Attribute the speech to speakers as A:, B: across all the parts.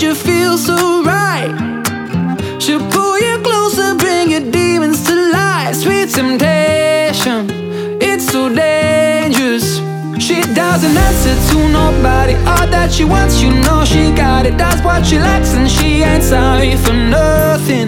A: made you feel so right. She'll pull you closer, bring your demons to life. Sweet temptation, it's so dangerous. She doesn't answer to nobody. All that she wants, you know she got it. That's what she likes and she ain't sorry for nothing.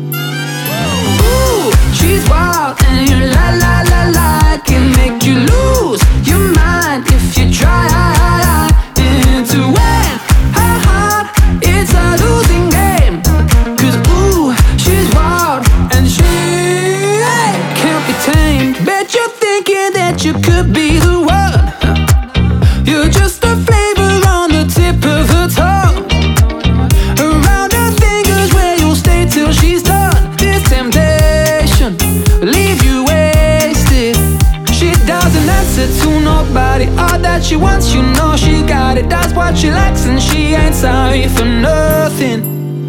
A: Ooh, she's wild and you la la la la. Can make you lose your mind if you try. To win her heart, it's a losing game. Cause ooh, she's wild and she can't be tamed. Bet you're thinking that you could be the one. You're just a flavor on the tip of her tongue. Around her fingers where you'll stay till she's done. This temptation will leave you wasted. She doesn't answer to nobody. All that she wants, you know she got it. That's what she likes and she ain't sorry for nothing.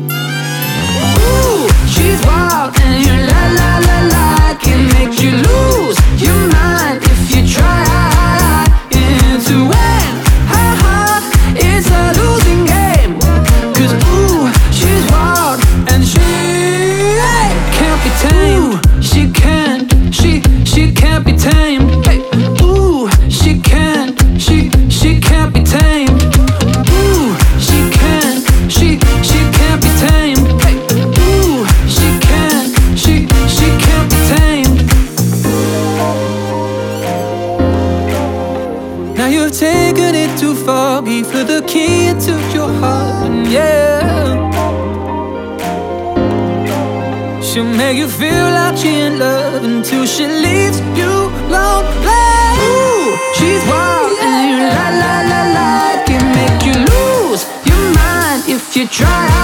A: Ooh, she's wild and you la la la la. Can make you lose your mind if you try. To win her heart, it's a losing game. Cause ooh, she's wild and she can't be tamed. She can't be tamed. Hey, ooh, she can't be tamed. Ooh, she can't be tamed. Hey, ooh, she can't be tamed. Now you've taken it too far. Gave her the key and took your heart, and yeah, she'll make you feel like she in love until she leaves you lonely. Ooh, she's wild and you la la la la. Can make you lose your mind if you try.